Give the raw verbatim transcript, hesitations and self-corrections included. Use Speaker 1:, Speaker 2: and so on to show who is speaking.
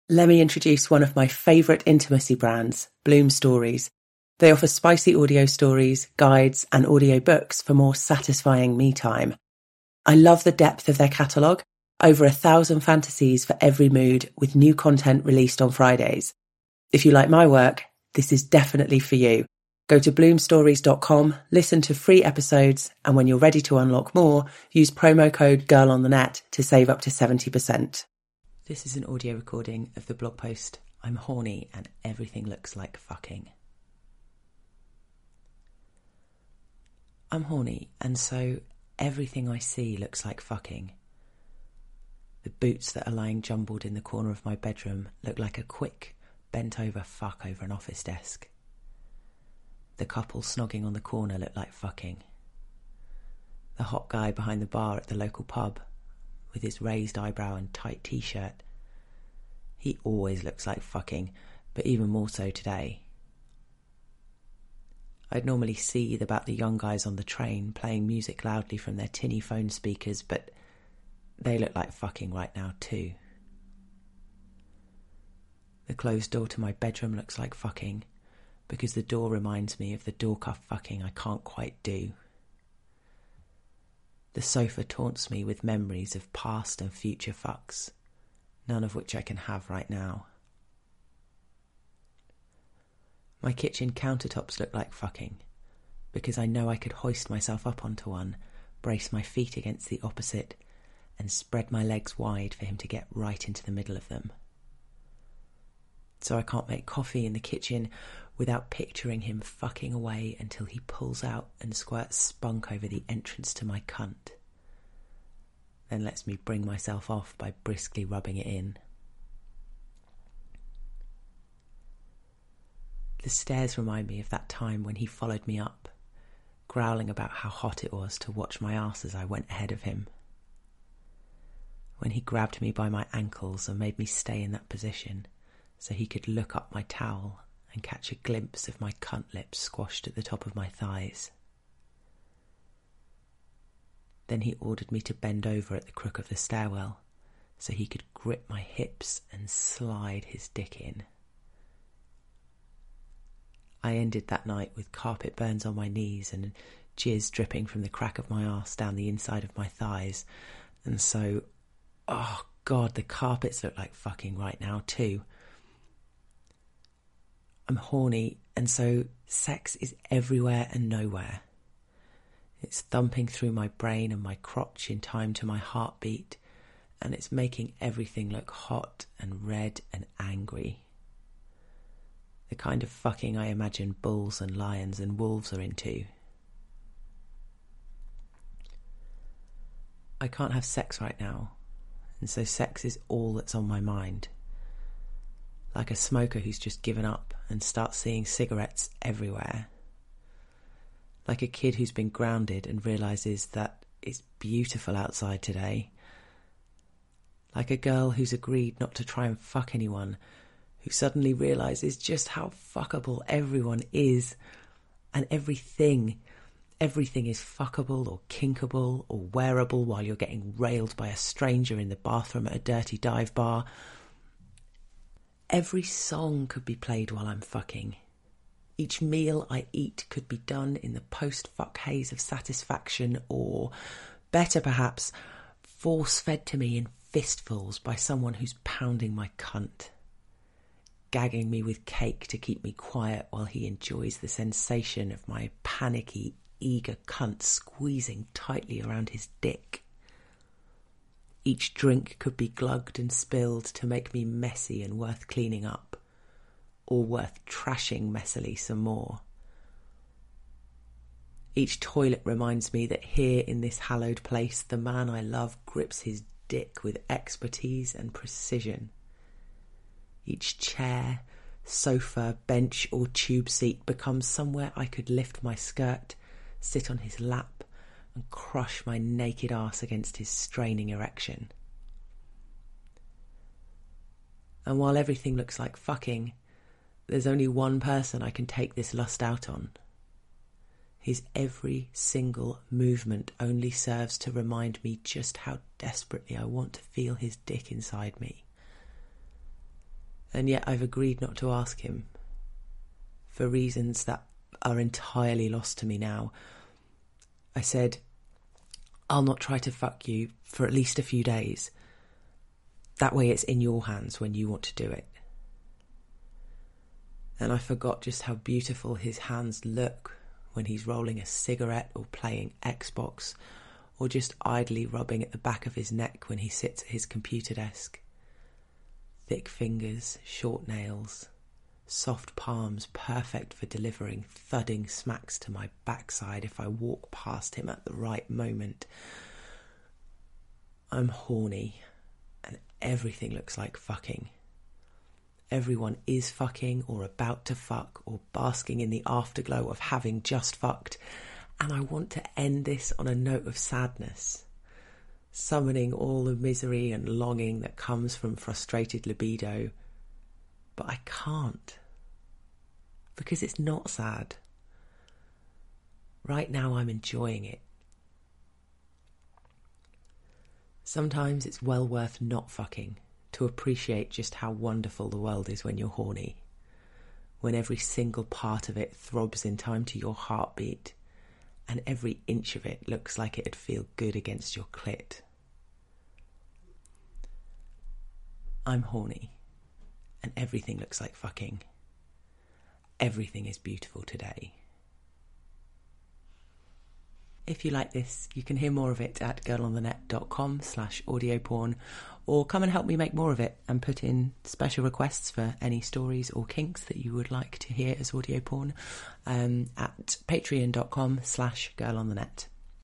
Speaker 1: Let me introduce one of my favourite intimacy brands, Bloom Stories. They offer spicy audio stories, guides, and audio books for more satisfying me time. I love the depth of their catalogue, over a thousand fantasies for every mood, with new content released on Fridays. If you like my work, this is definitely for you. Go to bloom stories dot com, listen to free episodes, and when you're ready to unlock more, use promo code GIRLONTHENET to save up to seventy percent. This is an audio recording of the blog post, I'm horny and everything looks like fucking. I'm horny, and so everything I see looks like fucking. The boots that are lying jumbled in the corner of my bedroom look like a quick, bent-over fuck over an office desk. The couple snogging on the corner look like fucking. The hot guy behind the bar at the local pub, with his raised eyebrow and tight t-shirt, he always looks like fucking, but even more so today. I'd normally seethe about the young guys on the train playing music loudly from their tinny phone speakers, but they look like fucking right now too. The closed door to my bedroom looks like fucking, because the door reminds me of the door cuff fucking I can't quite do. The sofa taunts me with memories of past and future fucks, none of which I can have right now. My kitchen countertops look like fucking, because I know I could hoist myself up onto one, brace my feet against the opposite, and spread my legs wide for him to get right into the middle of them. So I can't make coffee in the kitchen without picturing him fucking away until he pulls out and squirts spunk over the entrance to my cunt, then lets me bring myself off by briskly rubbing it in. The stairs remind me of that time when he followed me up, growling about how hot it was to watch my arse as I went ahead of him. When he grabbed me by my ankles and made me stay in that position so he could look up my towel and catch a glimpse of my cunt lips squashed at the top of my thighs. Then he ordered me to bend over at the crook of the stairwell so he could grip my hips and slide his dick in. I ended that night with carpet burns on my knees and jizz dripping from the crack of my arse down the inside of my thighs, and so, oh God, the carpets look like fucking right now too. I'm horny, and so sex is everywhere and nowhere. It's thumping through my brain and my crotch in time to my heartbeat, and it's making everything look hot and red and angry. The kind of fucking I imagine bulls and lions and wolves are into. I can't have sex right now, and so sex is all that's on my mind. Like a smoker who's just given up and starts seeing cigarettes everywhere. Like a kid who's been grounded and realises that it's beautiful outside today. Like a girl who's agreed not to try and fuck anyone, who suddenly realises just how fuckable everyone is, and everything, everything is fuckable or kinkable or wearable while you're getting railed by a stranger in the bathroom at a dirty dive bar. Every song could be played while I'm fucking. Each meal I eat could be done in the post-fuck haze of satisfaction, or, better perhaps, force-fed to me in fistfuls by someone who's pounding my cunt, gagging me with cake to keep me quiet while he enjoys the sensation of my panicky, eager cunt squeezing tightly around his dick. Each drink could be glugged and spilled to make me messy and worth cleaning up, or worth trashing messily some more. Each toilet reminds me that here in this hallowed place, the man I love grips his dick with expertise and precision. Each chair, sofa, bench or tube seat becomes somewhere I could lift my skirt, sit on his lap, and crush my naked arse against his straining erection. And while everything looks like fucking, there's only one person I can take this lust out on. His every single movement only serves to remind me just how desperately I want to feel his dick inside me. And yet I've agreed not to ask him for reasons that are entirely lost to me now. I said, I'll not try to fuck you for at least a few days. That way it's in your hands when you want to do it. And I forgot just how beautiful his hands look when he's rolling a cigarette or playing Xbox, or just idly rubbing at the back of his neck when he sits at his computer desk. Thick fingers, short nails, soft palms, perfect for delivering thudding smacks to my backside if I walk past him at the right moment. I'm horny, and everything looks like fucking. Everyone is fucking, or about to fuck, or basking in the afterglow of having just fucked, and I want to end this on a note of sadness, summoning all the misery and longing that comes from frustrated libido, but I can't, because it's not sad. Right now I'm enjoying it. Sometimes it's well worth not fucking to appreciate just how wonderful the world is when you're horny, when every single part of it throbs in time to your heartbeat, and every inch of it looks like it'd feel good against your clit. I'm horny, and everything looks like fucking. Everything is beautiful today. If you like this, you can hear more of it at girlonthenet.com slash audio porn, or come and help me make more of it and put in special requests for any stories or kinks that you would like to hear as audio porn um, at patreon.com slash girlonthenet.